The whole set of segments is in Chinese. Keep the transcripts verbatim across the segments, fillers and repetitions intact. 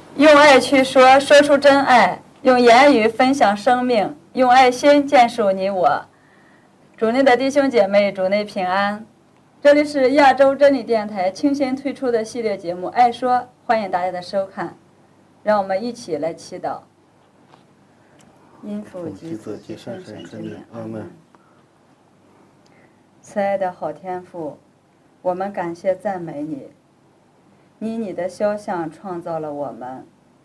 用爱去说，说出真爱；用言语分享生命；用爱心建树你我。主内的弟兄姐妹，主内平安。这里是亚洲真理电台倾心推出的系列节目《爱说》，欢迎大家的收看。让我们一起来祈祷。因父及子及圣神之名，阿门。慈爱的好天父，我们感谢赞美你，你以你的肖像创造了我们，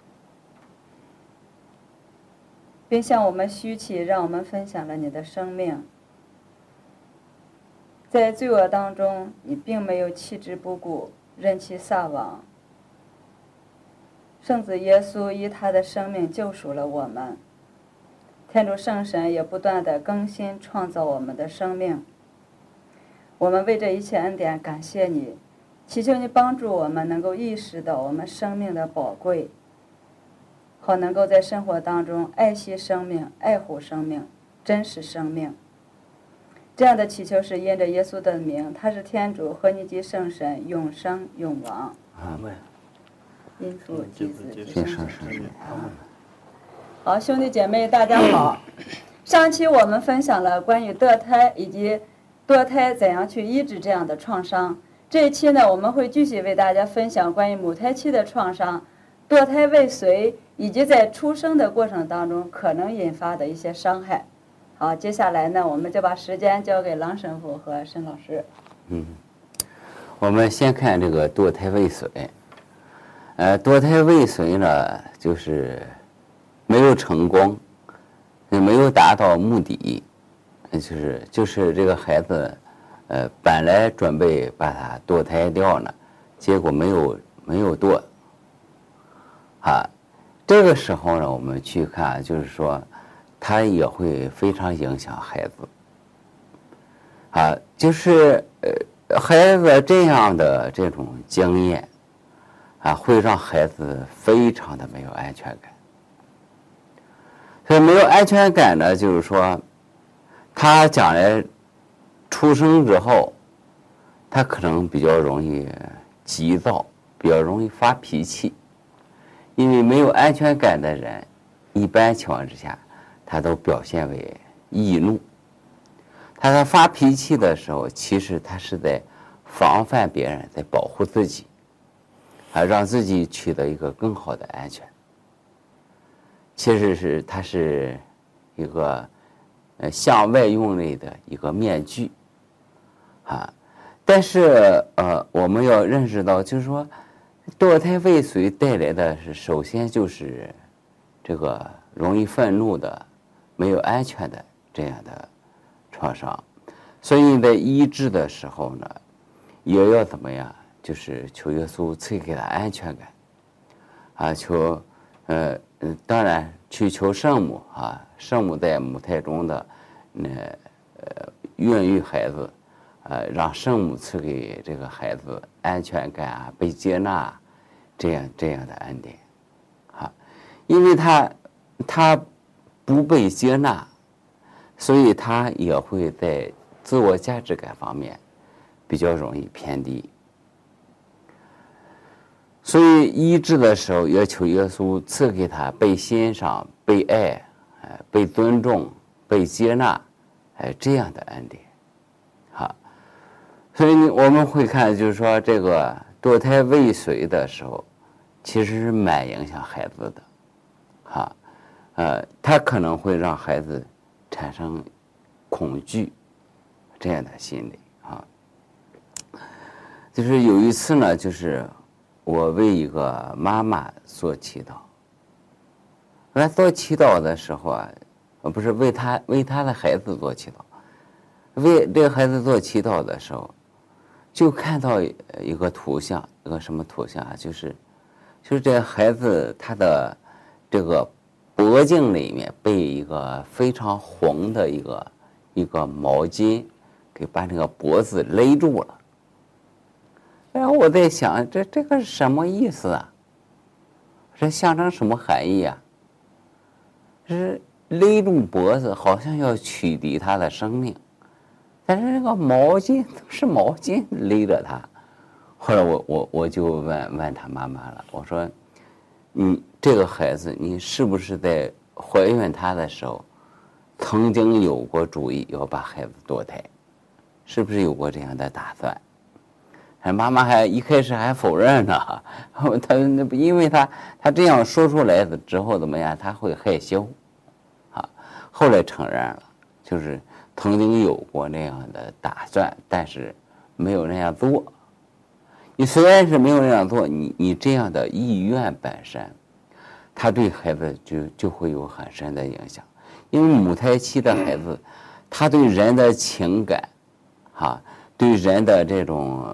并向我们虚起，让我们分享了你的生命。在罪恶当中，你并没有弃之不顾，任其撒网。圣子耶稣以他的生命救赎了我们，天主圣神也不断地更新创造我们的生命。我们为这一切恩典感谢你，祈求你帮助我们能够意识到我们生命的宝贵，好能够在生活当中爱惜生命、爱护生命、珍视生命。这样的祈求是因着耶稣的名，他是天主和你及圣神永生永王。 阿门。 因父及子及圣圣神之名， 阿门。好，兄弟姐妹，大家好。上期我们分享了关于堕胎以及堕胎怎样去医治这样的创伤。这一期呢，我们会继续为大家分享关于母胎期的创伤、堕胎未遂以及在出生的过程当中可能引发的一些伤害。好，接下来呢，我们就把时间交给郎神父和申老师。 嗯，我们先看这个堕胎未遂。呃，堕胎未遂呢，就是没有成功，也没有达到目的，就是就是这个孩子，呃，本来准备把他堕胎掉呢，结果没有没有堕。啊，这个时候呢，我们去看，就是说，它也会非常影响孩子。啊，就是呃，孩子这样的这种经验。啊，会让孩子非常的没有安全感。所以没有安全感呢，就是说，他将来出生之后，他可能比较容易急躁，比较容易发脾气。因为没有安全感的人，一般情况之下，他都表现为易怒。他在发脾气的时候，其实他是在防范别人，在保护自己。啊，让自己取得一个更好的安全。其实是它是一个呃向外用类的一个面具，啊，但是呃我们要认识到，就是说堕胎未遂带来的是首先就是这个容易愤怒的、没有安全的这样的创伤，所以在医治的时候呢，也要怎么样？就是求耶稣赐给他安全感，啊，求，呃，当然去求圣母啊，圣母在母胎中的，那呃孕育孩子，呃，让圣母赐给这个孩子安全感啊，被接纳，这样这样的恩典，啊，因为他他不被接纳，所以他也会在自我价值感方面比较容易偏低。所以医治的时候，要求耶稣赐给他被欣赏、被爱、呃、被尊重、被接纳，哎，这样的恩典。好，所以我们会看，就是说这个堕胎未遂的时候，其实是蛮影响孩子的，哈，呃，他可能会让孩子产生恐惧这样的心理啊。就是有一次呢，就是我为一个妈妈做祈祷。我做祈祷的时候啊，不是为她为她的孩子做祈祷，为这个孩子做祈祷的时候，就看到一个图像，一个什么图像啊？就是，就是这个孩子他的这个脖颈里面被一个非常红的一个一个毛巾给把这个脖子勒住了。然后我在想，这这个是什么意思啊？这象征什么含义啊？是勒住脖子，好像要取缔他的生命，但是这个毛巾是毛巾勒着他。后来我我我就问问他妈妈了，我说， 你这个孩子，你是不是在怀孕他的时候，曾经有过主意要把孩子堕胎，是不是有过这样的打算？妈妈还一开始还否认呢，他那不因为他他这样说出来的之后怎么样，他会害羞，啊，后来承认了，就是曾经有过那样的打算，但是没有那样做。你虽然是没有那样做，你你这样的意愿本身，他对孩子就就会有很深的影响，因为母胎期的孩子，他对人的情感，哈，对人的这种。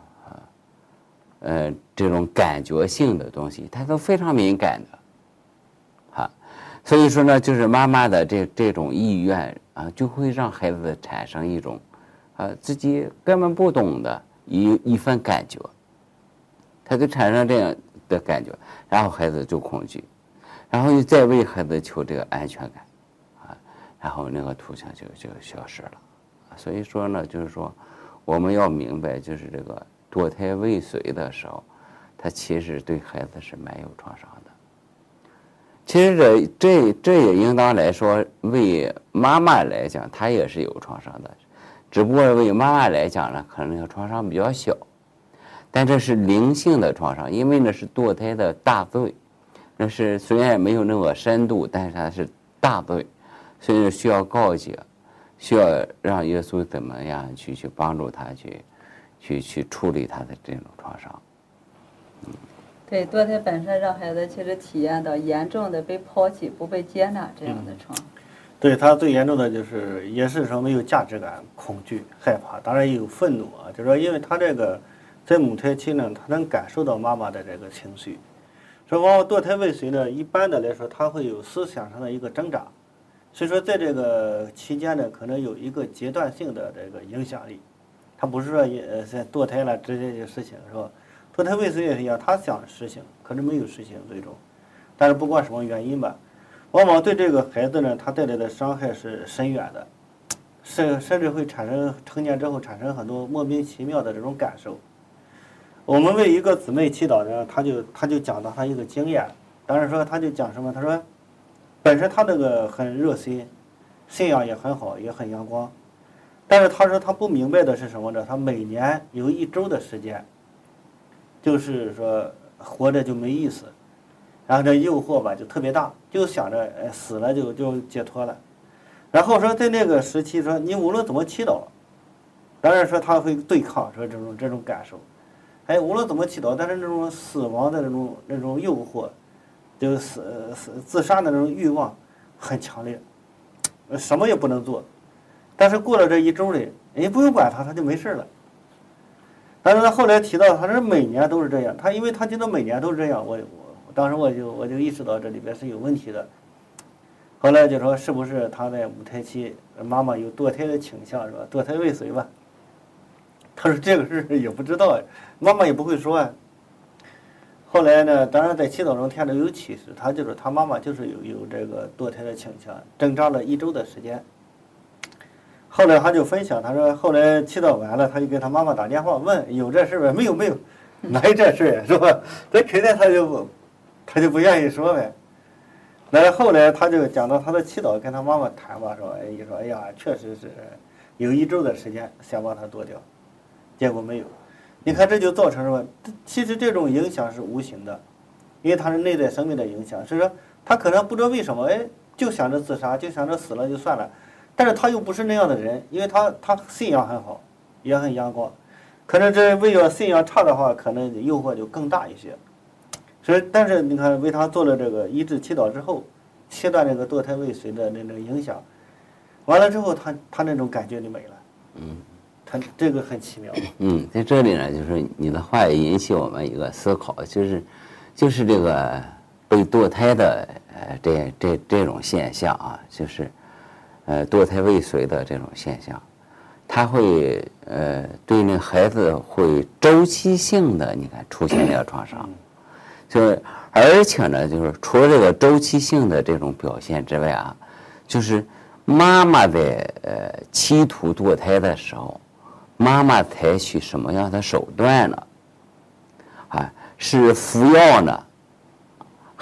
呃，这种感觉性的东西，它都非常敏感的，哈，所以说呢，就是妈妈的这这种意愿啊，就会让孩子产生一种，啊，自己根本不懂的一一份感觉，他就产生这样的感觉，然后孩子就恐惧，然后又再为孩子求这个安全感，啊，然后那个图像就就消失了，所以说呢，就是说我们要明白，就是这个。堕胎未遂的时候，他其实对孩子是蛮有创伤的。其实这这这也应当来说，为妈妈来讲，她也是有创伤的，只不过为妈妈来讲呢，可能这创伤比较小，但这是灵性的创伤，因为那是堕胎的大罪，那是虽然没有那个深度，但是它是大罪，所以需要告诫，需要让耶稣怎么样去去帮助他去。去去处理他的这种创伤， 嗯，对，堕胎本身让孩子其实体验到严重的被抛弃、不被接纳这样的创伤。 嗯、对他最严重的就是也是说没有价值感、恐惧、害怕，当然也有愤怒啊。就是说，因为他这个在母胎期呢，他能感受到妈妈的这个情绪。说往往堕胎未遂呢，一般的来说，他会有思想上的一个挣扎，所以说在这个期间呢，可能有一个阶段性的这个影响力。他不是说呃堕胎了直接就实行是吧？堕胎未遂也是一样，他想实行，可是没有实行最终。但是不管什么原因吧，往往对这个孩子呢，他带来的伤害是深远的，甚甚至会产生成年之后产生很多莫名其妙的这种感受。我们为一个姊妹祈祷呢，他就他就讲到他一个经验，当然说他就讲什么，他说本身他这个很热心，信仰也很好，也很阳光。但是他说他不明白的是什么呢？他每年有一周的时间，就是说活着就没意思，然后这诱惑吧就特别大，就想着哎死了就就解脱了。然后说在那个时期说你无论怎么祈祷，当然说他会对抗说这种这种感受，哎无论怎么祈祷，但是那种死亡的那种那种诱惑，就是死死自杀的那种欲望很强烈，什么也不能做。但是过了这一周里，你不用管他，他就没事了。但是他后来提到，他说每年都是这样。他因为他觉得每年都是这样，我我当时我就我就意识到这里边是有问题的。后来就说是不是他在母胎期妈妈有堕胎的倾向是吧？堕胎未遂吧。他说这个事也不知道，妈妈也不会说啊。后来呢，当然在祈祷中天主有启示，他就是他妈妈就是有有这个堕胎的倾向，挣扎了一周的时间。后来他就分享，他说后来祈祷完了，他就给他妈妈打电话问有这事呗？没有没有，哪有这事呀，是吧？这肯定他就不，他就不愿意说呗。那后来他就讲到他的祈祷，跟他妈妈谈吧，说哎一说哎呀，确实是有一周的时间想把他剁掉，结果没有。你看这就造成什么？其实这种影响是无形的，因为他是内在生命的影响，所以说他可能不知道为什么，哎，就想着自杀，就想着死了就算了。但是他又不是那样的人，因为他他信仰很好，也很阳光，可能这为了信仰差的话，可能诱惑就更大一些。所以，但是你看，为他做了这个医治祈祷之后，切断这个堕胎未遂的那种影响，完了之后他，他他那种感觉就没了。嗯，他这个很奇妙。 嗯，在这里呢，就是你的话也引起我们一个思考，就是就是这个被堕胎的呃这这这种现象啊，就是。呃，堕胎未遂的这种现象，它会呃对那孩子会周期性的，你看出现这个创伤，就是而且呢，就是除了这个周期性的这种表现之外啊，就是妈妈在呃企图堕胎的时候，妈妈采取什么样的手段呢？啊，是服药呢，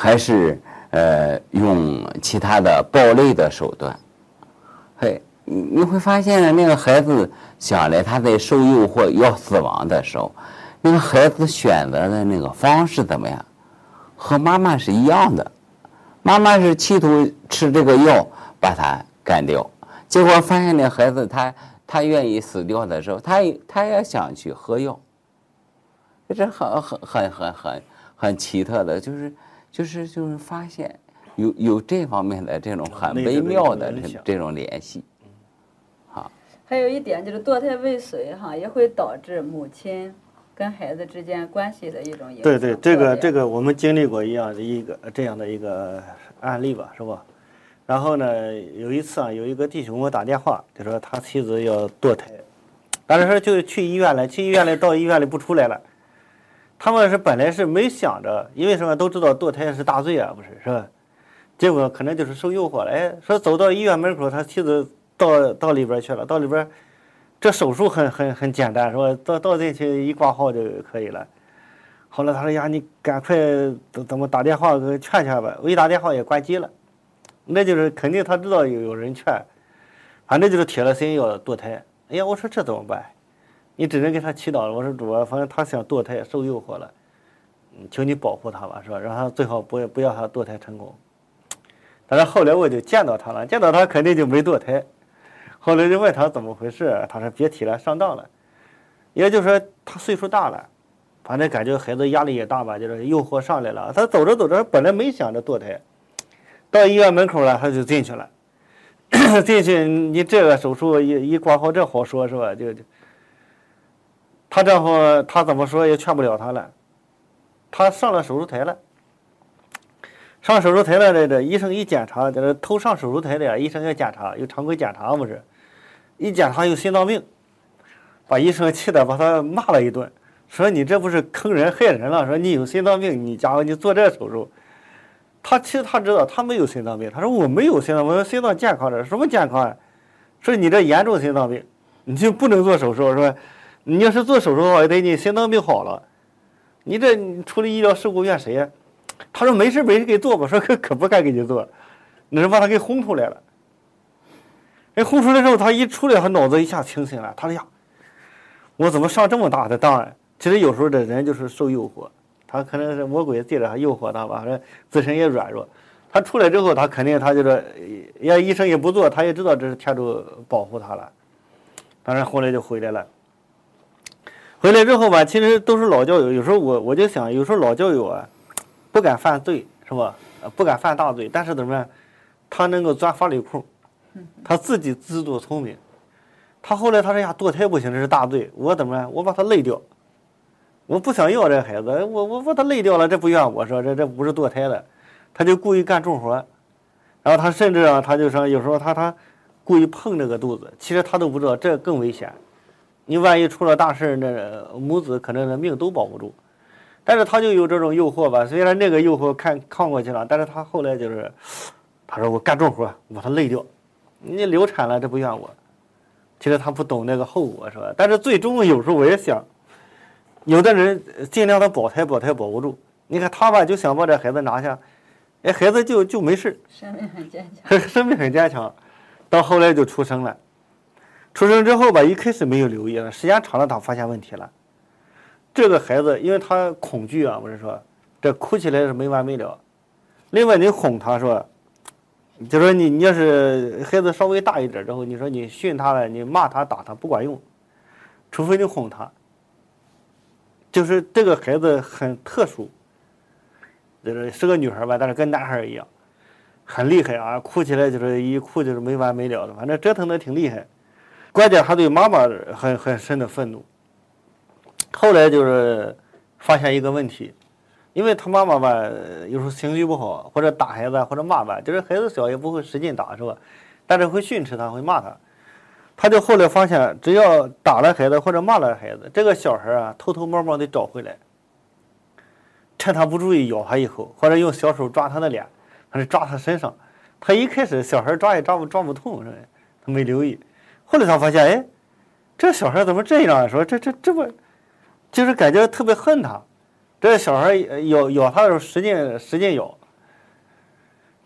还是呃用其他的暴力的手段。嘿，你你会发现呢，那个孩子将来他在受诱惑要死亡的时候，那个孩子选择的那个方式怎么样？和妈妈是一样的。妈妈是企图吃这个药把他干掉，结果发现那孩子他他愿意死掉的时候，他他也想去喝药。这很很很很很很奇特的，就是就是就是发现有有这方面的这种很微妙的这这种联系。好， 还有一点就是堕胎未遂哈，也会导致母亲跟孩子之间关系的一种影响。 对对，这个这个我们经历过一样的一个这样的一个案例吧，是吧？然后呢，有一次啊，有一个弟兄给我打电话，就说他妻子要堕胎，当时就去医院了，去医院里到医院里不出来了。他们是本来是没想着，因为什么都知道堕胎是大罪啊，不是是吧？结果可能就是受诱惑了，哎，说走到医院门口，他妻子到到里边去了，到里边，这手术很很很简单，是吧？到到进去一挂号就可以了。后来他说呀，你赶快怎么打电话给劝劝吧，我一打电话也关机了，那就是肯定他知道有有人劝，反正就是铁了心要堕胎。哎呀，我说这怎么办？你只能给他祈祷了。我说主啊，反正他想堕胎，受诱惑了，嗯，求你保护他吧，是吧？让他最好不要不要他堕胎成功。但是后来我就见到他了，见到他肯定就没堕胎。后来就问他怎么回事，他说别提了，上当了。也就是说他岁数大了，反正感觉孩子压力也大吧，就是诱惑上来了。他走着走着本来没想着堕胎，到医院门口了他就进去了。进去你这个手术一一挂号，这好说是吧？就就。她丈夫他怎么说也劝不了她了，她上了手术台了，上手术台了，这这医生一检查，这头上手术台的医生要检查，有常规检查不是，一检查有心脏病，把医生气得把他骂了一顿，说你这不是坑人害人了，说你有心脏病，你家伙你做这手术。他其实他知道他没有心脏病，他说我没有心脏病，我心脏健康的，什么健康啊？说你这严重心脏病，你就不能做手术，是吧？你要是做手术的话，也得你心脏病好了。你这你处理医疗事故怨谁呀？他说没事没事给做吧，说可可不该给你做，那是把他给轰出来了。哎，轰出来之后，他一出来，他脑子一下清醒了。他说呀，我怎么上这么大的当啊？其实有时候这人就是受诱惑，他可能是魔鬼借着他诱惑他吧，自身也软弱。他出来之后，他肯定他就是也医生也不做，他也知道这是天主保护他了。当然后来就回来了。回来之后吧，其实都是老教友。有时候我我就想，有时候老教友啊，不敢犯罪是吧？不敢犯大罪，但是怎么样，他能够钻法律空，他自己自作聪明。他后来他说呀，堕胎不行，这是大罪，我怎么样？我把他累掉，我不想要这孩子，我我把他累掉了，这不怨我说这这不是堕胎的，他就故意干重活，然后他甚至啊，他就说有时候他他故意碰这个肚子，其实他都不知道这更危险。你万一出了大事，那母子可能的命都保不住。但是他就有这种诱惑吧，虽然那个诱惑看抗过去了，但是他后来就是，他说我干重活，我把他累掉，你流产了这不怨我。其实他不懂那个后果是吧？但是最终有时候我也想，有的人尽量的保胎保胎保不住，你看他吧就想把这孩子拿下，哎，孩子就就没事， 生命很坚强， 生命很坚强，到后来就出生了。出生之后吧，一开始没有留意了，时间长了他发现问题了。这个孩子因为他恐惧啊，不是说这哭起来是没完没了。另外你哄他说，就说你你要是孩子稍微大一点之后，你说你训他了，你骂他打他不管用，除非你哄他。就是这个孩子很特殊，就是是个女孩吧，但是跟男孩一样，很厉害啊，哭起来就是一哭就是没完没了的，反正折腾的挺厉害。关键他对妈妈很很深的愤怒。后来就是发现一个问题，因为他妈妈吧有时候情绪不好，或者打孩子或者骂吧，就是孩子小也不会使劲打是吧，但是会训斥他，会骂他。他就后来发现，只要打了孩子或者骂了孩子，这个小孩啊偷偷摸摸的找回来，趁他不注意咬他一口，或者用小手抓他的脸，或者抓他身上。他一开始小孩抓也抓不抓不痛，是吧？他没留意。后来他发现，哎，这小孩怎么这样啊？说这这这不，就是感觉特别恨他。这小孩咬咬他的时候使劲使劲咬，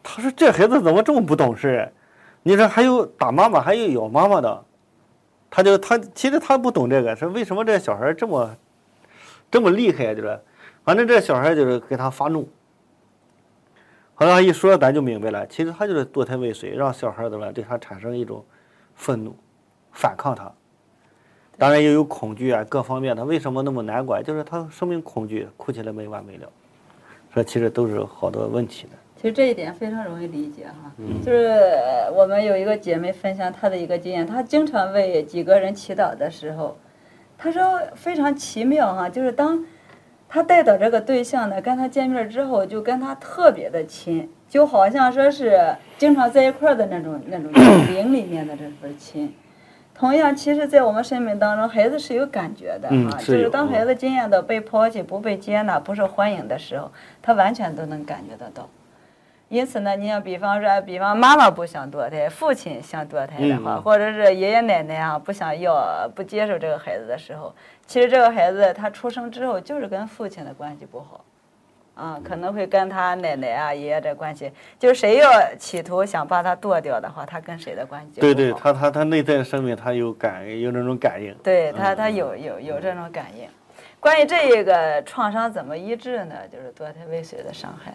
他说这孩子怎么这么不懂事？你说还有打妈妈，还有咬妈妈的，他就他其实他不懂这个，说为什么这小孩这么这么厉害，就是反正这小孩就是给他发怒。后来他一说，咱就明白了，其实他就是堕胎未遂，让小孩怎么对他产生一种愤怒，反抗他。当然也有恐惧啊，各方面他为什么那么难管？就是他生命恐惧，哭起来没完没了。说其实都是好多问题的。 其实这一点非常容易理解哈， 嗯、 就是我们有一个姐妹分享她的一个经验，她经常为几个人祈祷的时候，她说非常奇妙哈，就是当她带到这个对象呢，跟他见面之后，就跟他特别的亲，就好像说是经常在一块儿的那种那种灵里面的这份亲。同样，其实，在我们生命当中，孩子是有感觉的嗯、 啊，就是当孩子经验到被抛弃、不被接纳、不受欢迎的时候，他完全都能感觉得到。因此呢，你像比方说，比方妈妈不想堕胎，父亲想堕胎的话， 嗯、 或者是爷爷奶奶啊不想要、不接受这个孩子的时候，其实这个孩子他出生之后就是跟父亲的关系不好。啊，可能会跟他奶奶啊、爷爷的关系，就是谁要企图想把他剁掉的话，他跟谁的关系就不好。 对对，他他他内在生命他有感有那种感应。 对他他有有有这种感应。关于这个创伤怎么医治呢？就是堕胎未遂的伤害。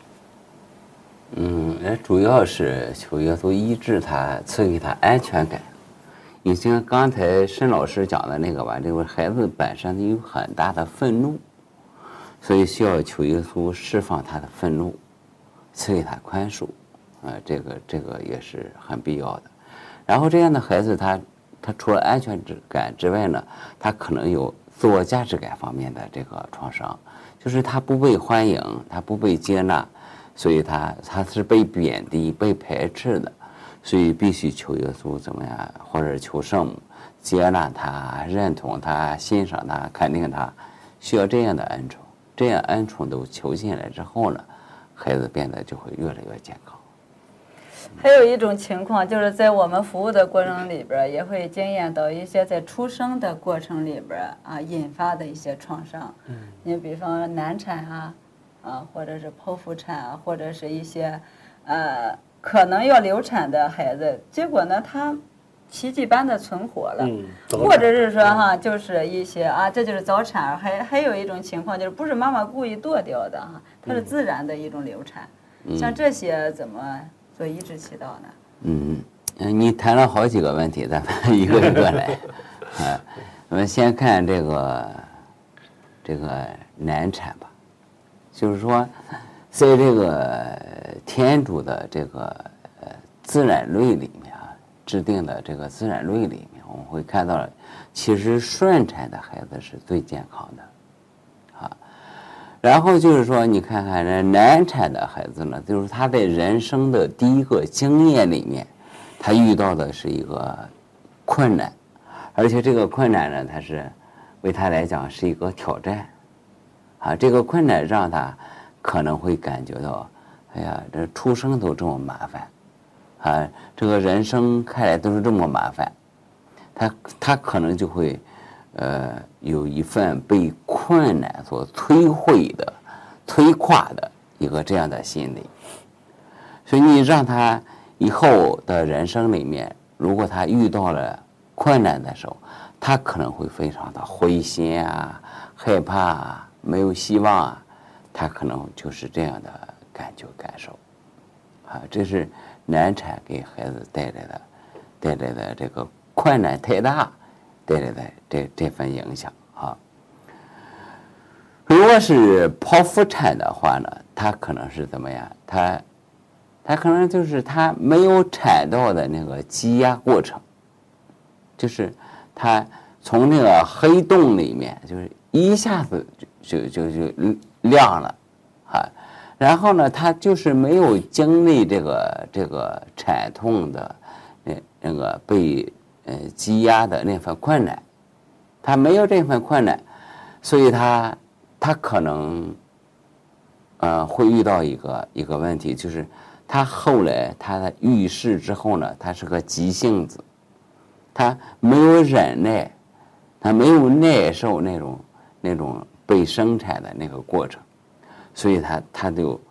嗯，主要是求耶稣医治他，赐给他安全感。你像刚才申老师讲的那个吧，这个孩子本身有很大的愤怒。所以需要求耶稣释放他的愤怒，赐给他宽恕，啊、呃，这个这个也是很必要的。然后这样的孩子他，他他除了安全感之外呢，他可能有自我价值感方面的这个创伤，就是他不被欢迎，他不被接纳，所以他他是被贬低、被排斥的，所以必须求耶稣怎么样，或者求圣母接纳他、认同他、欣赏他、肯定他，需要这样的恩宠。这样恩宠都求进来之后呢，孩子变得就会越来越健康。 还有一种情况，就是在我们服务的过程里边，也会经验到一些在出生的过程里边啊引发的一些创伤。嗯，你比方难产啊，啊或者是剖腹产啊，或者是一些呃可能要流产的孩子，结果呢他奇迹般的存活了， 嗯、 或者是说哈，就是一些啊，这就是早产，还还有一种情况就是不是妈妈故意剁掉的哈，它是自然的一种流产。嗯、像这些怎么做医治祈祷呢？ 嗯，你谈了好几个问题，咱们一个一个来。啊，我们先看这个这个难产吧，就是说，在这个天主的这个呃自然律里面。制定的这个自然律里面，我们会看到，其实顺产的孩子是最健康的，啊，然后就是说，你看看这难产的孩子呢，就是他在人生的第一个经验里面，他遇到的是一个困难，而且这个困难呢，他是为他来讲是一个挑战，啊，这个困难让他可能会感觉到，哎呀，这出生都这么麻烦。啊，这个人生看来都是这么麻烦，他他可能就会，呃，有一份被困难所摧毁的、摧垮的一个这样的心理。所以你让他以后的人生里面，如果他遇到了困难的时候，他可能会非常的灰心啊、害怕啊、没有希望啊，他可能就是这样的感觉感受。啊，这是难产给孩子带来的带来的这个困难太大带来的这这份影响啊。如果是剖腹产的话呢，他可能是怎么样？他他可能就是他没有产道的那个积压过程，就是他从那个黑洞里面就是一下子就就就就亮了啊。然后呢，他就是没有经历这个这个产痛的那那个被呃积压的那份困难，他没有这份困难，所以他他可能呃会遇到一个一个问题，就是他后来他的遇事之后呢，他是个急性子，他没有忍耐，他没有耐受那种那种被生产的那个过程。所以他他就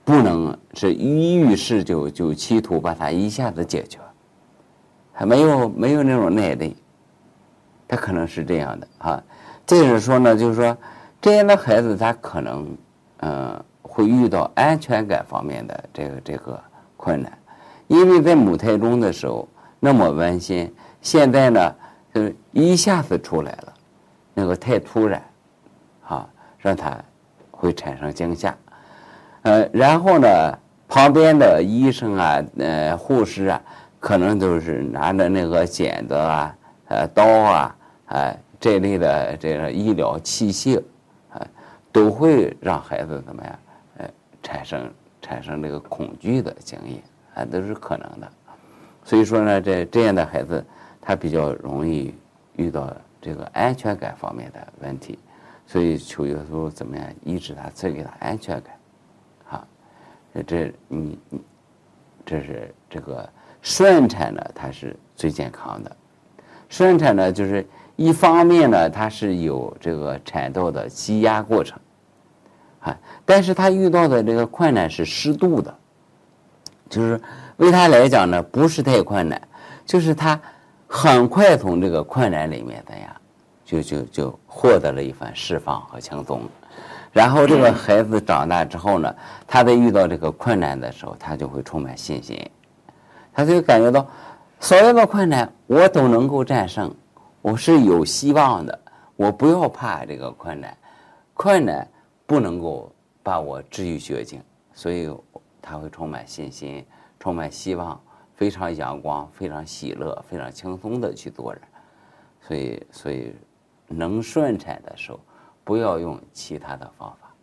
不能是一遇事就就企图把它一下子解决，还没有没有那种耐力，他可能是这样的啊。这是说呢，就是说这样的孩子他可能嗯、呃、会遇到安全感方面的这个这个困难，因为在母胎中的时候那么温馨，现在呢就一下子出来了，那个太突然啊，让他会产生惊吓。呃，然后呢，旁边的医生啊、呃护士啊，可能都是拿着那个剪子啊、呃刀啊、呃这类的这个医疗器械，啊、呃，都会让孩子怎么样，呃，产生产生这个恐惧的经验，啊，都是可能的。所以说呢，这这样的孩子，他比较容易遇到这个安全感方面的问题，所以求耶稣怎么样医治他，赐给他安全感。这你你，这是这个顺产呢，它是最健康的。顺产呢，就是一方面呢，它是有这个产道的积压过程，啊，但是他遇到的这个困难是适度的，就是为他来讲呢，不是太困难，就是他很快从这个困难里面怎样，就就就获得了一番释放和轻松。然后这个孩子长大之后呢，他在遇到这个困难的时候，他就会充满信心，他就感觉到所有的困难我都能够战胜，我是有希望的，我不要怕这个困难，困难不能够把我置于绝境，所以他会充满信心，充满希望，非常阳光，非常喜乐，非常轻松的去做人。所以，所以能顺产的时候，不要用其他的方法。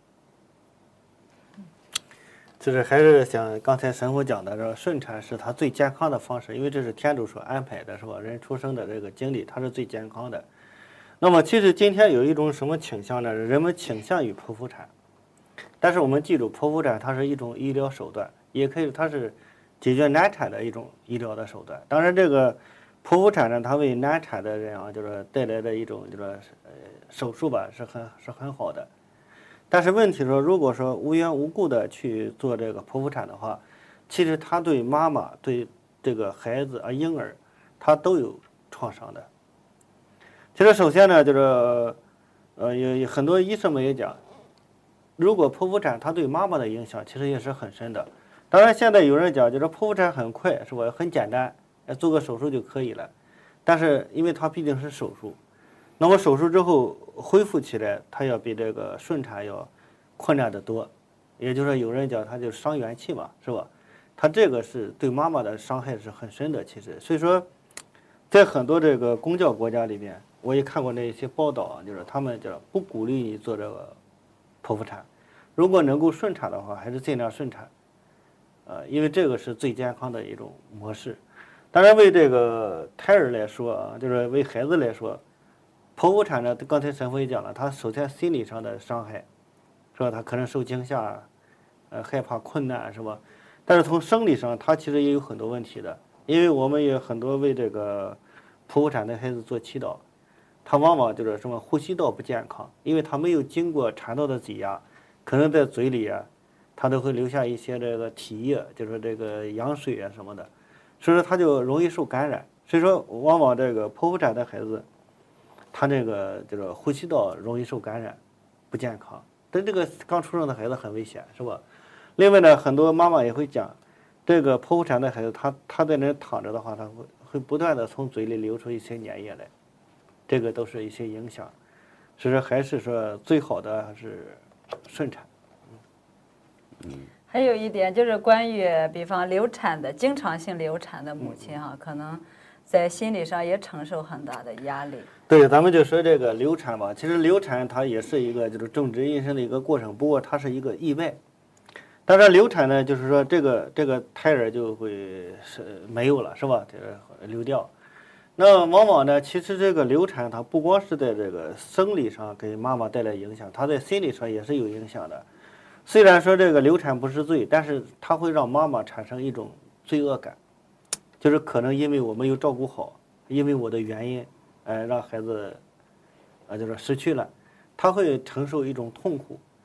就是还是像刚才神父讲的，说顺产是他最健康的方式，因为这是天主所安排的，是吧？人出生的这个经历，它是最健康的。那么，其实今天有一种什么倾向呢？人们倾向于剖腹产，但是我们记住，剖腹产它是一种医疗手段，也可以它是解决难产的一种医疗的手段。当然，这个剖腹产呢，它为难产的人啊，就是带来的一种就是呃手术吧，是很是很好的。但是问题说，如果说无缘无故的去做这个剖腹产的话，其实他对妈妈、对这个孩子啊、婴儿，他都有创伤的。其实首先呢，就是呃，有有很多医生们也讲，如果剖腹产，它对妈妈的影响其实也是很深的。当然，现在有人讲，就是剖腹产很快，是吧？很简单，做个手术就可以了。但是因为它毕竟是手术，那么手术之后恢复起来，它要比这个顺产要困难得多。也就是说，有人讲它就伤元气嘛，是吧？它这个是对妈妈的伤害是很深的。其实，所以说，在很多这个公教国家里面，我也看过那些报道啊，就是他们叫不鼓励你做这个剖腹产，如果能够顺产的话，还是尽量顺产，呃，因为这个是最健康的一种模式。当然，为这个胎儿来说啊，就是为孩子来说，剖腹产呢，刚才神父也讲了，他首先心理上的伤害，是吧？他可能受惊吓，呃，害怕困难，是吧？但是从生理上，他其实也有很多问题的，因为我们也很多为这个剖腹产的孩子做祈祷。他往往就是什么呼吸道不健康，因为他没有经过产道的挤压，可能在嘴里啊，他都会留下一些这个体液，就是这个羊水啊什么的，所以说他就容易受感染。所以说，往往这个剖腹产的孩子，他这个就是呼吸道容易受感染，不健康。但这个刚出生的孩子很危险，是吧？另外呢，很多妈妈也会讲，这个剖腹产的孩子，他他在那躺着的话，他会会不断的从嘴里流出一些粘液来。这个都是一些影响，所以说还是说最好的还是顺产。 嗯，还有一点就是关于，比方流产的、经常性流产的母亲啊，可能在心理上也承受很大的压力。 对，咱们就说这个流产吧，其实流产它也是一个就是正值妊娠的一个过程，不过它是一个意外。当然流产呢，就是说这个这个胎儿就会是没有了，是吧？这个流掉。那往往呢，其实这个流产它不光是在这个生理上给妈妈带来影响，它在心理上也是有影响的。虽然说这个流产不是罪，但是它会让妈妈产生一种罪恶感，就是可能因为我没有照顾好，因为我的原因，呃，让孩子，呃，就是失去了，他会承受一种痛苦。那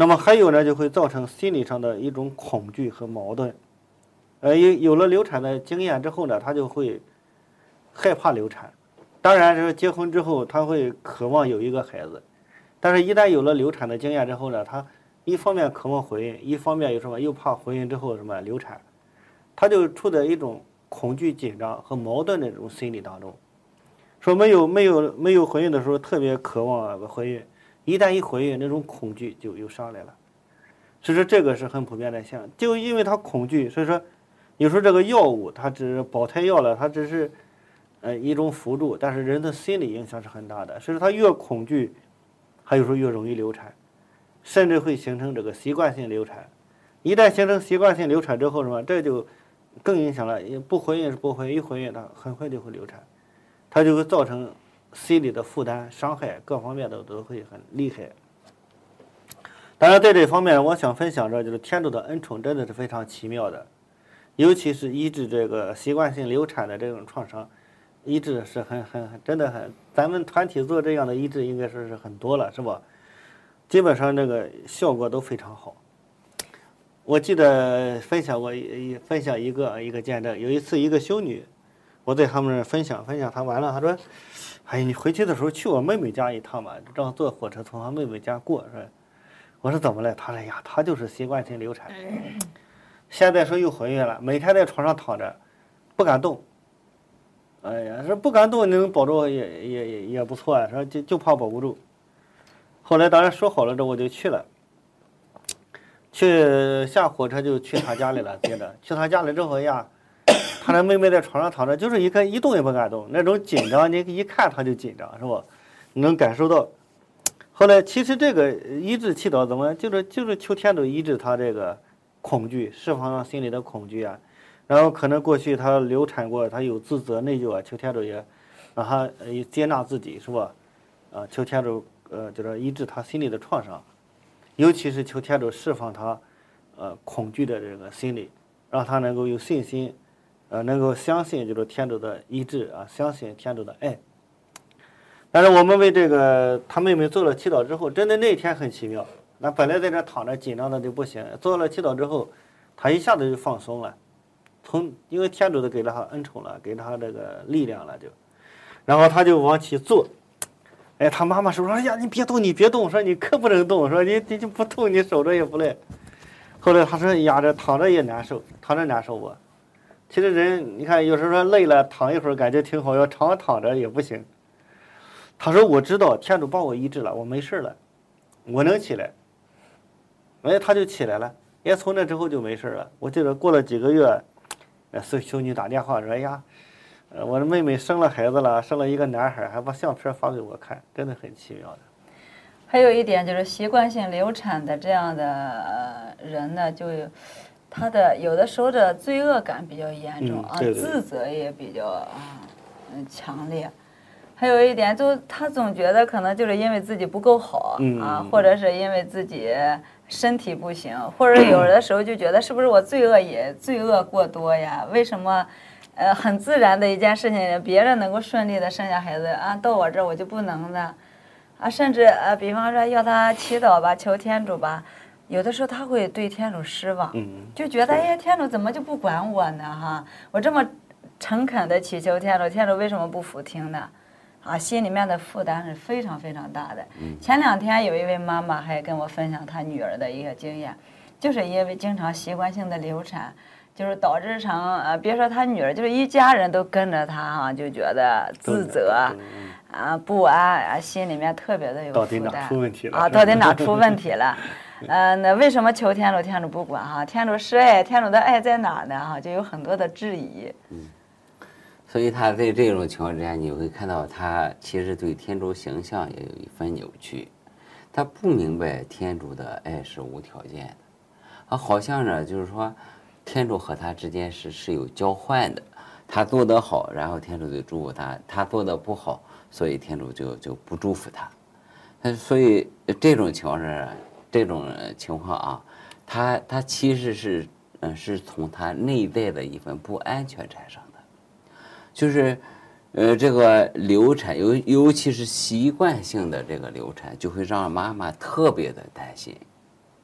那么还有呢，就会造成心理上的一种恐惧和矛盾。呃，有有了流产的经验之后呢，他就会害怕流产。当然，就是结婚之后，他会渴望有一个孩子，但是一旦有了流产的经验之后呢，他一方面渴望怀孕，一方面有什么又怕怀孕之后什么流产，他就处在一种恐惧、紧张和矛盾的这种心理当中。说没有没有没有怀孕的时候特别渴望怀孕，一旦一怀孕，那种恐惧就又上来了。所以说这个是很普遍的现象，就因为他恐惧，所以说有时候这个药物它只是保胎药了，它只是呃一种辅助，但是人的心理影响是很大的。所以说他越恐惧，还有时候越容易流产，甚至会形成这个习惯性流产。一旦形成习惯性流产之后，什么这就更影响了，不怀孕是不怀孕，一怀孕它很快就会流产，它就会造成心理的负担、伤害，各方面的都会很厉害。当然，在这方面，我想分享着就是天主的恩宠真的是非常奇妙的，尤其是医治这个习惯性流产的这种创伤，医治是很很很真的很，咱们团体做这样的医治应该说是很多了，是吧？基本上这个效果都非常好。我记得分享过一分享一个一个见证，有一次一个修女，我在他们那分享分享，她完了，她说：“哎，你回去的时候去我妹妹家一趟吧，正好坐火车从她妹妹家过。”是，我说怎么了？她说呀，她就是习惯性流产，现在说又怀孕了，每天在床上躺着，不敢动。哎呀，说不敢动，你能保住也也也也不错啊，说就就怕保不住。后来当然说好了之后，我就去了。去下火车就去他家里了，接着去他家里之后呀，他的妹妹在床上躺着，就是一个一动也不敢动，那种紧张，你一看他就紧张，是吧？你能感受到。后来其实这个医治祈祷怎么，就是就是求天主医治他这个恐惧，释放他心里的恐惧啊。然后可能过去他流产过，他有自责内疚啊，求天主也让他接纳自己，是吧？啊，求天主呃就是医治他心里的创伤。尤其是求天主释放他，呃，恐惧的这个心理，让他能够有信心，呃，能够相信就是天主的医治啊，相信天主的爱。但是我们为这个他妹妹做了祈祷之后，真的那天很奇妙。那本来在这躺着紧张的就不行，做了祈祷之后，他一下子就放松了，从因为天主都给了他恩宠了，给了他这个力量了就，然后他就往起坐。哎，他妈妈说：“哎呀，你别动，你别动，说你可不能动，说你你就不动，你守着也不累。”后来他说：“压着躺着也难受，躺着难受不？其实人你看，有时候说累了躺一会儿感觉挺好，要常躺着也不行。”他说：“我知道天主帮我医治了，我没事了，我能起来。”哎，他就起来了，也从那之后就没事了。我记得过了几个月，呃，修修女打电话说：“哎呀。”呃，我的妹妹生了孩子了，生了一个男孩，还把相片发给我看，真的很奇妙的。 还有一点就是习惯性流产的这样的人呢，就他的有的时候的罪恶感比较严重啊， 嗯、对对自责也比较啊嗯强烈。还有一点，就他总觉得可能就是因为自己不够好、 嗯、 啊，或者是因为自己身体不行，或者有的时候就觉得是不是我罪恶也罪恶过多呀？为什么？呃，很自然的一件事情，别人能够顺利的生下孩子啊，到我这儿我就不能的，啊，甚至呃，比方说要他祈祷吧，求天主吧，有的时候他会对天主失望，就觉得哎呀，天主怎么就不管我呢？哈，我这么诚恳的祈求天主，天主为什么不俯听呢？啊，心里面的负担是非常非常大的。前两天有一位妈妈还跟我分享她女儿的一个经验，就是因为经常习惯性的流产。就是导致成呃，别说他女儿，就是一家人都跟着他哈，就觉得自责啊、不安啊，心里面特别的有负担。 到底哪出问题了？ 啊，到底哪出问题了？呃，那为什么求天主，天主不管哈？天主是爱，天主的爱在哪呢？哈，就有很多的质疑。 嗯，所以他在这种情况之下，你会看到他其实对天主形象也有一分扭曲，他不明白天主的爱是无条件的，啊，好像呢就是说。天主和他之间是是有交换的，他做得好，然后天主就祝福他；他做得不好，所以天主就就不祝福他。他所以这种情况是这种情况啊，他他其实是嗯是从他内在的一份不安全产生的，就是呃这个流产尤尤其是习惯性的这个流产，就会让妈妈特别的担心。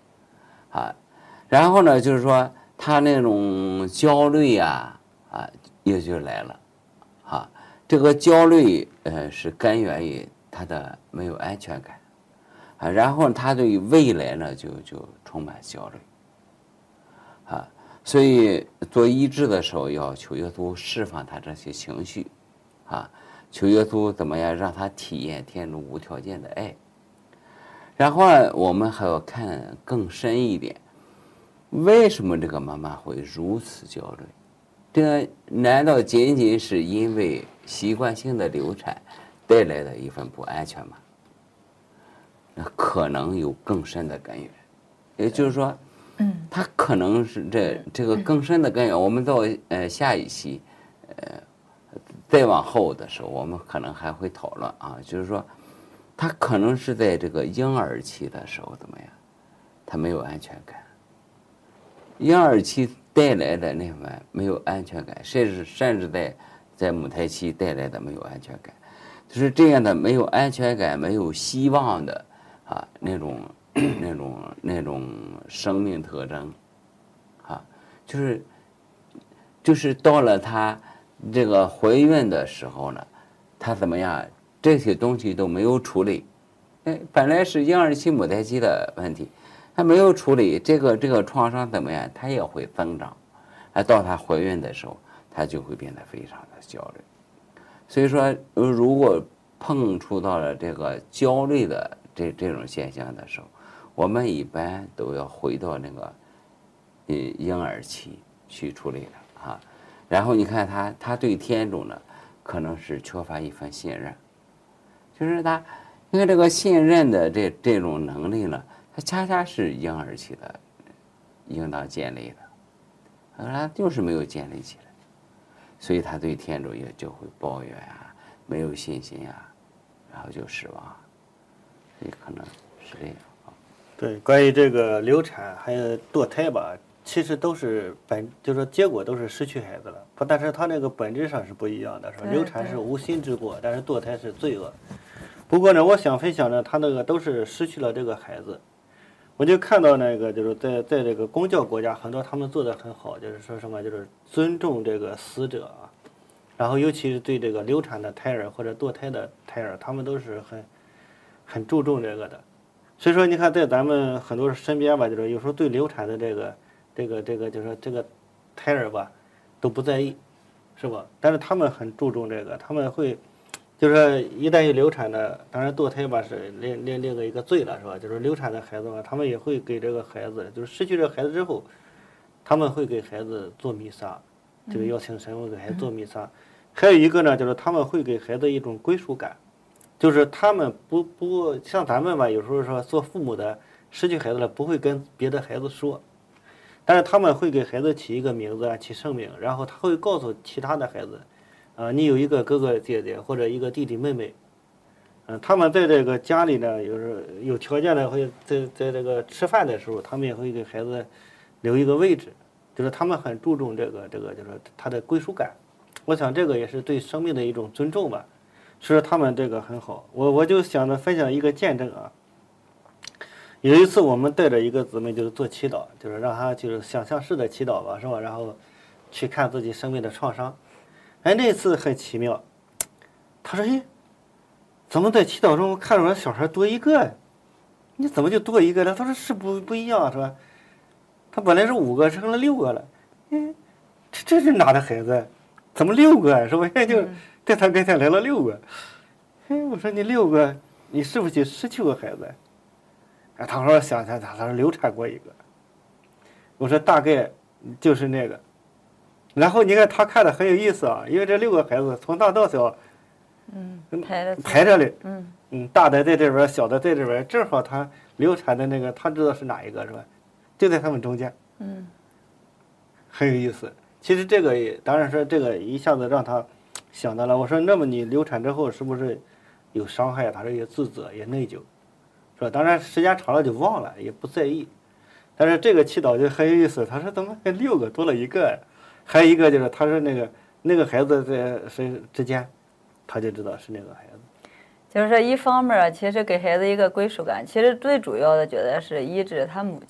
啊，然后呢，就是说他那种焦虑呀，啊，也就来了，啊，这个焦虑呃是根源于他的没有安全感，啊，然后他对于未来呢就就充满焦虑，啊，所以做医治的时候要求耶稣释放他这些情绪，啊，求耶稣怎么样让他体验天主无条件的爱。然后呢，我们还要看更深一点，为什么这个妈妈会如此焦虑？这难道仅仅是因为习惯性的流产带来的一份不安全吗？那可能有更深的根源，也就是说，嗯，它可能是这这个更深的根源。我们到呃下一期，呃，再往后的时候，我们可能还会讨论啊，就是说。他可能是在这个婴儿期的时候怎么样？他没有安全感。婴儿期带来的那份没有安全感，甚至甚至在在母胎期带来的没有安全感，就是这样的没有安全感、没有希望的啊那种那种那种生命特征，啊，就是就是到了他这个怀孕的时候呢，他怎么样？这些东西都没有处理，哎，本来是婴儿期、母胎期的问题，他没有处理，这个这个创伤怎么样？它也会增长，哎，到她怀孕的时候，她就会变得非常的焦虑。所以说，如果碰触到了这个焦虑的这这种现象的时候，我们一般都要回到那个呃婴儿期去处理了啊。然后你看他，他对天主呢，可能是缺乏一份信任。就是他，因为这个信任的这这种能力呢，它恰恰是婴儿期的应当建立的，而他就是没有建立起来，所以他对天主也就会抱怨啊，没有信心啊，然后就失望，所以可能是这样啊。 对，关于这个流产还有堕胎吧，其实都是本，就是说结果都是失去孩子了，不，但是他那个本质上是不一样的，是吧？流产是无心之过，但是堕胎是罪恶。不过呢，我想分享呢，他那个都是失去了这个孩子。我就看到那个就是在在这个公教国家，很多他们做的很好，就是说什么就是尊重这个死者啊，然后尤其是对这个流产的胎儿或者堕胎的胎儿，他们都是很很注重这个的。所以说，你看在咱们很多身边吧，就是有时候对流产的这个这个这个就是说这个胎儿吧都不在意，是吧？但是他们很注重这个，他们会。就是说一旦有流产的，当然堕胎吧是另另另一个罪了，是吧？就是流产的孩子嘛，他们也会给这个孩子，就是失去这个孩子之后，他们会给孩子做弥撒，这个邀请神父给孩子做弥撒。还有一个呢，就是他们会给孩子一种归属感，就是他们不不像咱们吧，有时候说做父母的失去孩子了，不会跟别的孩子说，但是他们会给孩子起一个名字啊，起圣名，然后他会告诉其他的孩子。啊，你有一个哥哥姐姐或者一个弟弟妹妹，嗯，他们在这个家里呢，有时有条件的会在在这个吃饭的时候，他们也会给孩子留一个位置，就是他们很注重这个这个就是他的归属感。我想这个也是对生命的一种尊重吧，所以说他们这个很好。我我就想着分享一个见证啊，有一次我们带着一个姊妹就是做祈祷，就是让她就是想象式的祈祷吧，是吧？然后去看自己生命的创伤。哎，那次很奇妙，他说：“哎，怎么在祈祷中看着我小孩多一个？你怎么就多一个了？”他说：“是不不一样，是吧？他本来是五个，成了六个了。哎，这这是哪的孩子？怎么六个？是吧？就在他跟前来了六个。哎，我说你六个，你是不是失去过孩子？哎，他说想想他他说流产过一个。我说大概就是那个。”然后你看他看的很有意思啊，因为这六个孩子从大到小， 嗯，排着排着嘞， 嗯嗯，大的在这边，小的在这边，正好他流产的那个，他知道是哪一个是吧？就在他们中间， 嗯， 很有意思。其实这个也，当然说这个一下子让他想到了。我说，那么你流产之后是不是有伤害？他说也自责，也内疚，是吧？当然时间长了就忘了，也不在意。但是这个祈祷就很有意思。他说怎么跟六个多了一个？还有一个就是他说那个那个孩子在谁之间，他就知道是那个孩子。 就是说一方面其实给孩子一个归属感，其实最主要的觉得是医治他母亲。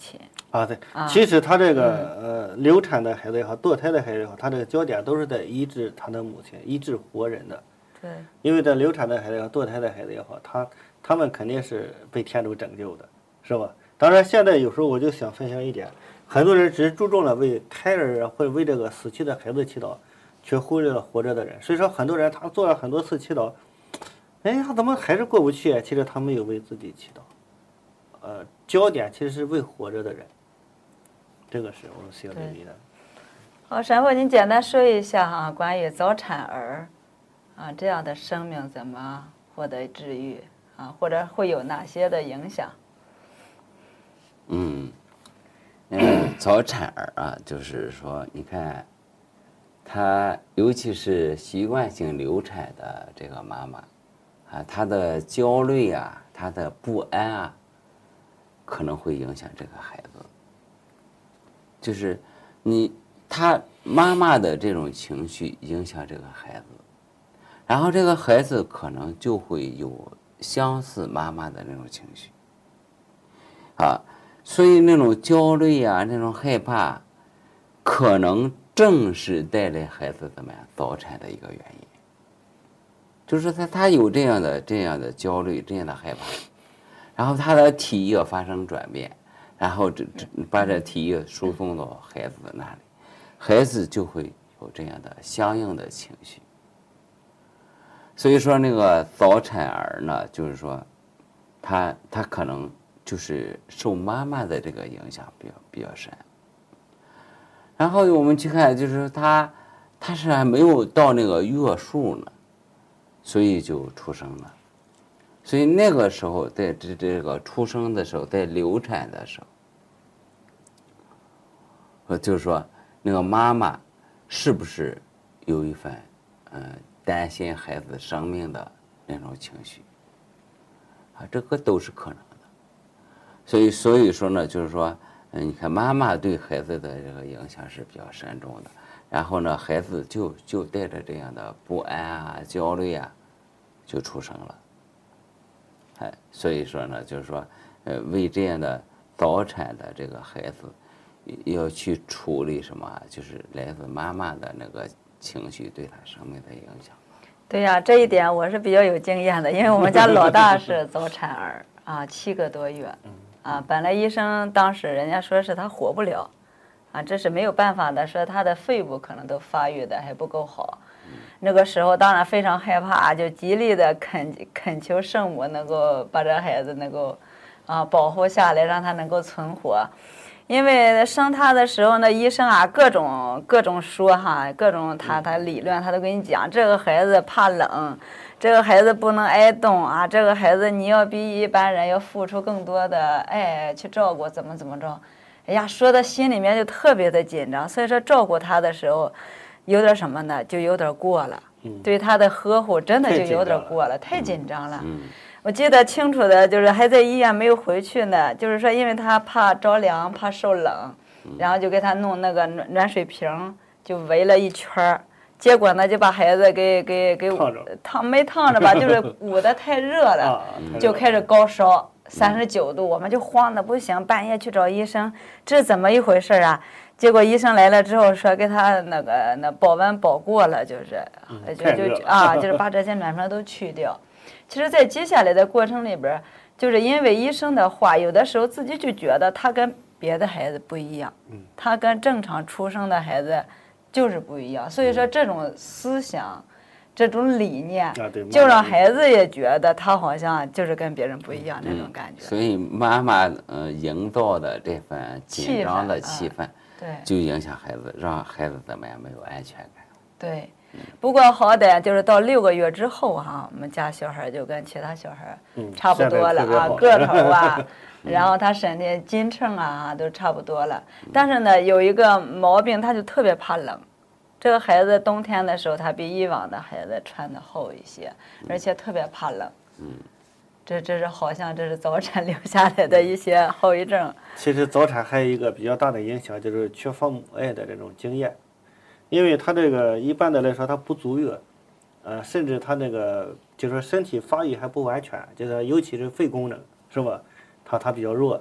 啊，对， 啊其实他这个、呃流产的孩子也好，堕胎的孩子也好，他这个焦点都是在医治他的母亲，医治活人的。 对， 因为在流产的孩子也好，堕胎的孩子也好，他他们肯定是被天主拯救的，是吧？当然，现在有时候我就想分享一点，很多人只注重了为胎儿啊或者为这个死去的孩子祈祷，却忽略了活着的人。所以说，很多人他做了很多次祈祷，哎，他怎么还是过不去啊？其实他没有为自己祈祷，呃，焦点其实是为活着的人。这个是我们需要留意的。 好，神父，您简单说一下哈，关于早产儿啊这样的生命怎么获得治愈啊，或者会有哪些的影响？ 嗯，嗯，早产儿啊，就是说，你看，她尤其是习惯性流产的这个妈妈，啊，她的焦虑啊，她的不安啊，可能会影响这个孩子。就是你，她妈妈的这种情绪影响这个孩子，然后这个孩子可能就会有相似妈妈的那种情绪，啊。所以那种焦虑啊，那种害怕，可能正是带来孩子怎么样早产的一个原因。就是他他有这样的这样的焦虑，这样的害怕，然后他的体液发生转变，然后这这把这体液输送到孩子那里，孩子就会有这样的相应的情绪。所以说那个早产儿呢，就是说，他他可能。就是受妈妈的这个影响比较比较深，然后我们去看，就是他他是还没有到那个月数呢，所以就出生了，所以那个时候在这这个出生的时候，在流产的时候，呃，就是说那个妈妈是不是有一份嗯、呃、担心孩子生命的那种情绪啊，这个都是可能。所以，所以说呢，就是说，嗯，你看妈妈对孩子的这个影响是比较深重的，然后呢，孩子就就带着这样的不安啊、焦虑啊，就出生了。哎，所以说呢，就是说，呃，为这样的早产的这个孩子，要去处理什么，就是来自妈妈的那个情绪对他生命的影响。 对呀、啊，这一点我是比较有经验的，因为我们家老大是早产儿啊，七个多月。啊，本来医生当时人家说是他活不了，啊，这是没有办法的，说他的肺部可能都发育的还不够好。那个时候当然非常害怕，就极力的恳恳求圣母能够把这孩子能够啊保护下来，让他能够存活。因为生他的时候呢，医生啊各种各种说哈，各种他他理论他都跟你讲，这个孩子怕冷。这个孩子不能挨冻啊！这个孩子你要比一般人要付出更多的爱去照顾，怎么怎么着？哎呀，说到心里面就特别的紧张。所以说照顾他的时候，有点什么呢？就有点过了。对他的呵护真的就有点过了，太紧张了。我记得清楚的就是还在医院没有回去呢，就是说因为他怕着凉，怕受冷，然后就给他弄那个暖暖水瓶，就围了一圈儿。结果呢，就把孩子给给给烫没烫着吧，就是捂得太热了，就开始高烧，三十九度，我们就慌得不行，半夜去找医生，这怎么一回事啊？结果医生来了之后说给他那个那保温保过了，就是就就啊，就是把这些暖风都去掉。其实，在接下来的过程里边，就是因为医生的话，有的时候自己就觉得他跟别的孩子不一样，他跟正常出生的孩子。就是不一样，所以说这种思想，这种理念，就让孩子也觉得他好像就是跟别人不一样那种感觉。 所以妈妈呃营造的这份紧张的气氛， 对， 就影响孩子，让孩子怎么样没有安全感。 对，不过好歹就是到六个月之后哈，我们家小孩就跟其他小孩差不多了啊，个头啊。然后他身体斤称啊都差不多了，但是呢有一个毛病，他就特别怕冷。这个孩子冬天的时候，他比以往的孩子穿的厚一些，而且特别怕冷。嗯，这这是好像这是早产留下来的一些后遗症。 其实早产还有一个比较大的影响，就是缺乏母爱的这种经验，因为他这个一般的来说他不足月，呃，甚至他那个就是身体发育还不完全，就是尤其是肺功能是吧？他他比较弱，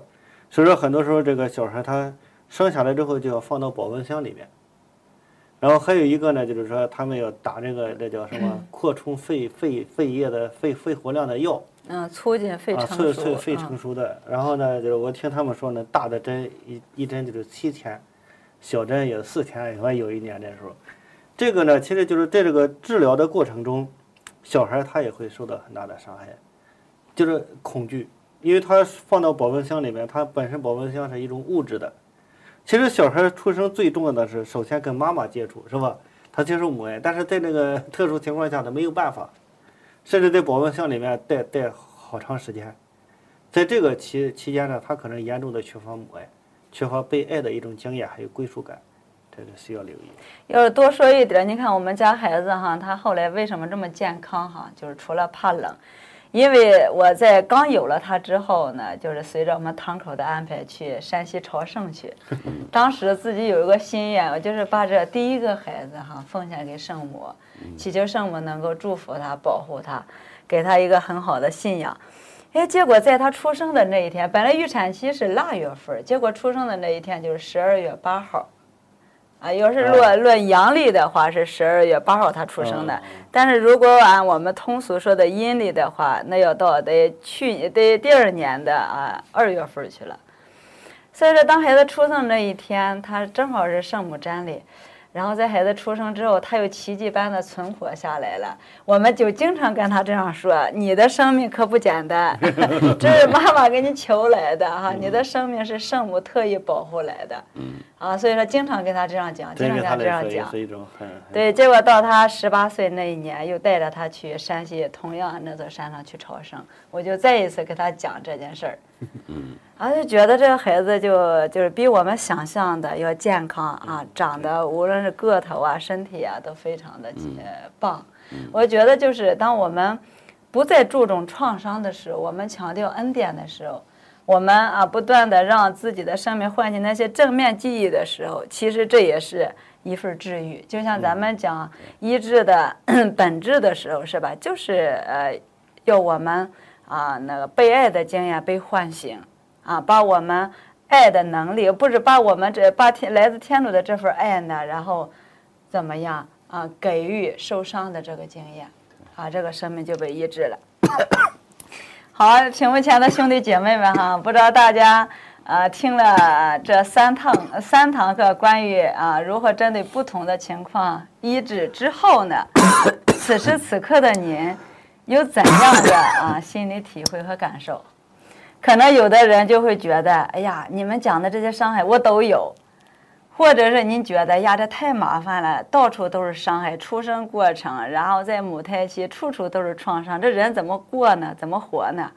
所以说很多时候这个小孩他生下来之后就要放到保温箱里面。然后还有一个呢，就是说他们要打这个那叫什么扩充肺肺肺液的肺肺活量的药， 嗯，促进肺啊， 成熟， 促促肺成熟的。然后呢，就是我听他们说呢，大的针一一针就是七天，小针也四天，反正有一年的时候，这个呢，其实就是在这个治疗的过程中，小孩他也会受到很大的伤害，就是恐惧，因为他放到保温箱里面，它本身保温箱是一种物质的。其实小孩出生最重要的是，首先跟妈妈接触，是吧？他接受母爱，但是在那个特殊情况下，他没有办法，甚至在保温箱里面待待好长时间。在这个期期间呢，他可能严重的缺乏母爱，缺乏被爱的一种经验，还有归属感，这个需要留意。 要多说一点，你看我们家孩子哈，他后来为什么这么健康哈？就是除了怕冷。因为我在刚有了他之后呢，就是随着我们堂口的安排去山西朝圣去，当时自己有一个心愿，我就是把这第一个孩子哈奉献给圣母，祈求圣母能够祝福他、保护他，给他一个很好的信仰。哎，结果在他出生的那一天，本来预产期是腊月份，结果出生的那一天就是十二月八号。啊，要是论论阳历的话是十二月八号他出生的，但是如果按我们通俗说的阴历的话，那要到得去得第二年的啊二月份去了。所以说，当孩子出生那一天，他正好是圣母瞻礼，然后在孩子出生之后，他又奇迹般的存活下来了。我们就经常跟他这样说：“你的生命可不简单，这是妈妈给你求来的哈，你的生命是圣母特意保护来的。”啊，所以说经常跟他这样讲，经常跟他这样讲。对，结果到他十八岁那一年，又带着他去山西同样那座山上去朝圣，我就再一次给他讲这件事儿。啊，就觉得这个孩子就就是比我们想象的要健康啊，长得无论是个头啊、身体啊都非常的呃棒。我觉得就是当我们不再注重创伤的时候，我们强调恩典的时候，我们啊不断的让自己的生命唤起那些正面记忆的时候，其实这也是一份治愈。就像咱们讲医治的本质的时候，是吧？就是呃要我们啊那个被爱的经验被唤醒。啊，把我们爱的能力，不是把我们这把天来自天主的这份爱呢，然后怎么样啊，给予受伤的这个经验，啊，这个生命就被医治了。好，屏幕前的兄弟姐妹们哈，不知道大家啊听了这三堂三堂课关于啊如何针对不同的情况医治之后呢，此时此刻的您有怎样的啊心理体会和感受？可能有的人就会觉得，哎呀，你们讲的这些伤害我都有，或者是您觉得呀，这太麻烦了，到处都是伤害，出生过程，然后在母胎期，处处都是创伤，这人怎么过呢？怎么活呢？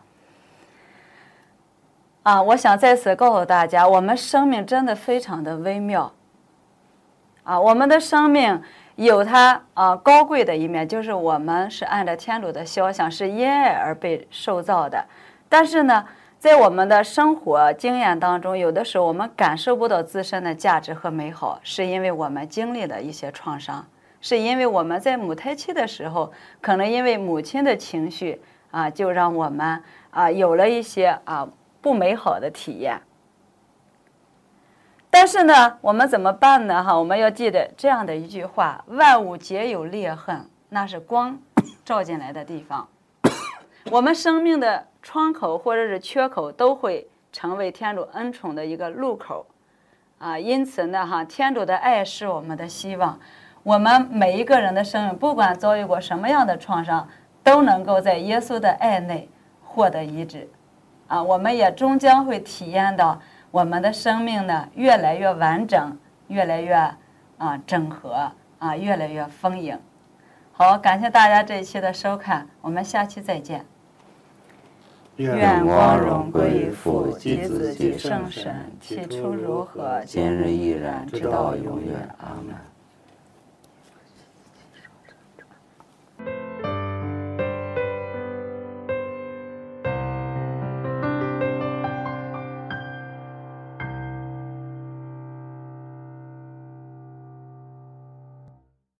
啊，我想在此告诉大家，我们生命真的非常的微妙。啊，我们的生命有它啊高贵的一面，就是我们是按照天主的肖像，是因爱而被受造的，但是呢。在我们的生活经验当中，有的时候我们感受不到自身的价值和美好，是因为我们经历了一些创伤，是因为我们在母胎期的时候，可能因为母亲的情绪啊，就让我们啊有了一些啊不美好的体验。但是呢，我们怎么办呢？哈，我们要记得这样的一句话：万物皆有裂痕，那是光照进来的地方。我们生命的窗口或者是缺口都会成为天主恩宠的一个入口，啊，因此呢，哈，天主的爱是我们的希望。我们每一个人的生命，不管遭遇过什么样的创伤，都能够在耶稣的爱内获得医治，啊，我们也终将会体验到我们的生命呢越来越完整，越来越啊整合，啊越来越丰盈。好，感谢大家这一期的收看，我们下期再见。愿光荣归于父及子及圣神，起初如何，今日依然，直到永远。阿门。